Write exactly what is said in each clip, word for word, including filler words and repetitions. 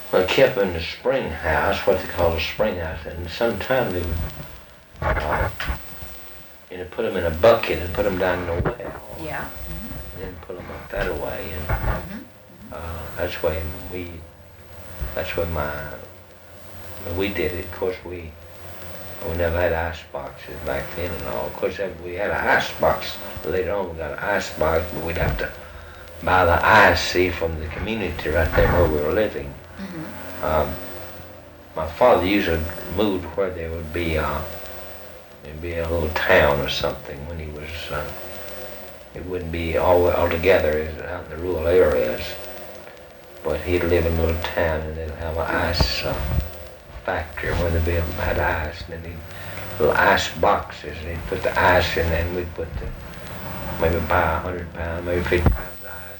Well, kept them in the spring house, what they call a spring house, and sometimes they would, uh, you know, put them in a bucket and put them down in the well. Yeah. Mm-hmm. And then put them up that way, and Mm-hmm. uh, that's way we, that's where my, when we did it. Of course, we we never had ice boxes back then and all. Of course, we had an ice box later on. We got an ice box, but we'd have to buy the ice, see, from the community right there where we were living. Mm-hmm. Um, my father usually moved where there would be uh, there'd be a little town or something when he was. Uh, it wouldn't be all all together as out in the rural areas, but he'd live in a little town and they'd have an ice uh, factory where they'd be had ice, and then he'd little ice boxes, and he'd put the ice in, and we'd put the maybe buy a hundred pounds, maybe fifty pounds of ice.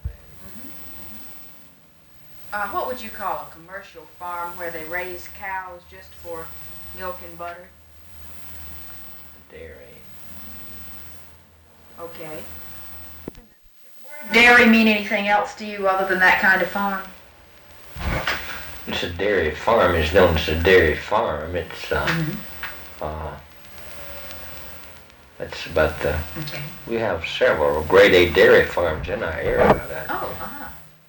Uh, what would you call a commercial farm where they raise cows just for milk and butter? Dairy. Okay. Dairy mean anything else to you other than that kind of farm? It's a dairy farm. It's known as a dairy farm. It's uh, Mm-hmm. uh, that's about the. Okay. We have several grade A dairy farms in our area. That, Oh, uh-huh.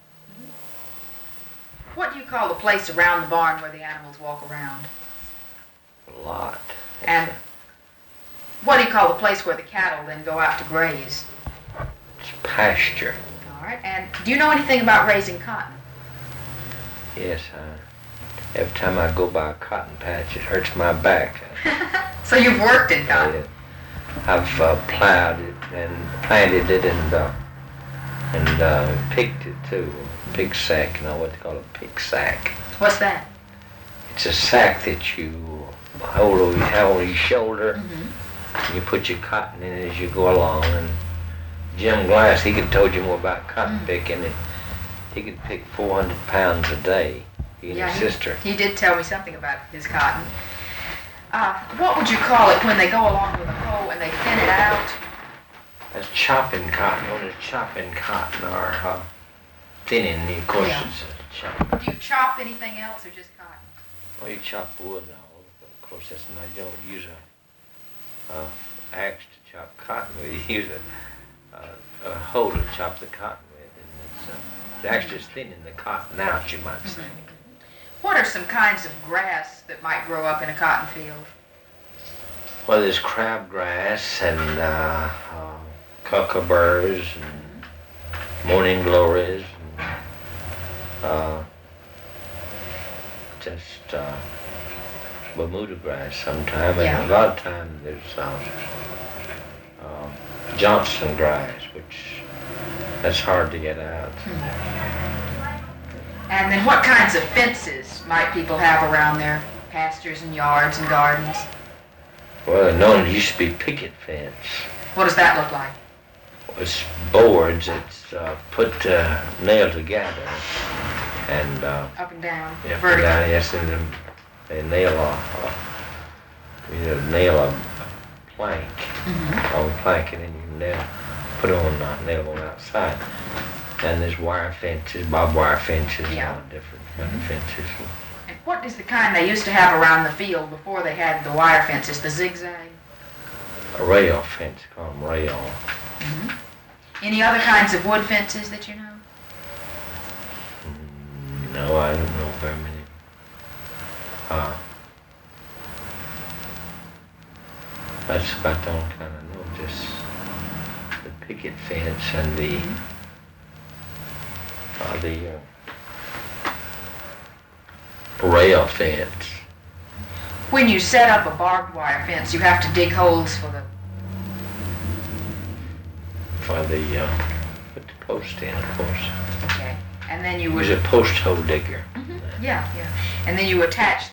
Mm-hmm. What do you call the place around the barn where the animals walk around? a lot. And what do you call the place where the cattle then go out to graze? It's pasture. All right. And do you know anything about raising cotton? Yes. Uh, every time I go by a cotton patch, it hurts my back. So you've worked in cotton? I, I've uh, plowed it and planted it and uh, and uh, picked it too. Pig sack, you know what they call a pig sack. What's that? It's a sack that you hold over, have on your shoulder. Mm-hmm. And you put your cotton in it as you go along. And Jim Glass, he could told you more about cotton Mm. picking. And he could pick four hundred pounds a day. He and Yeah, his he- sister. He did tell me something about his cotton. Uh, what would you call it when they go along with a hoe and they thin it out? That's chopping cotton. When it's chopping cotton or uh, thinning, of course, Yeah. it's a chop. Do you chop anything else or just cotton? Well, you chop wood and all. Of course, that's not, you don't use a uh, axe to chop cotton with. You use a, a, a hoe to chop the cotton with. And it's, uh, the axe is thinning the cotton out, you might say. What are some kinds of grass that might grow up in a cotton field? Well, there's crabgrass and uh, uh, cucumber's and morning glories and uh, just uh, Bermuda grass sometime. And Yeah. a lot of times there's uh, uh, Johnson grass, which that's hard to get out. And then what kinds of fences might people have around their pastures and yards and gardens? Well, no, it used to be picket fence. What does that look like? It's boards. It's uh, put uh, nailed together, and uh, Up and down, yeah, vertical. down, yes, and then they nail a, uh, you know, nail a plank Mm-hmm. on the plank, and then you nail, put it on, uh, nail on outside. And there's wire fences, barbed wire fences, Yeah. all different kind of fences. And what is the kind they used to have around the field before they had the wire fences, the zigzag? A rail fence, call them rail. Mm-hmm. Any other kinds of wood fences that you know? Mm, No, I don't know very many. Uh, that's about the only kind I know, just the picket fence and the, uh, the uh, rail fence. When you set up a barbed wire fence, you have to dig holes for the... For the, uh, put the post in, of course. Okay. And then you would... Use a post hole digger. Mhm. Yeah, yeah. And then you attach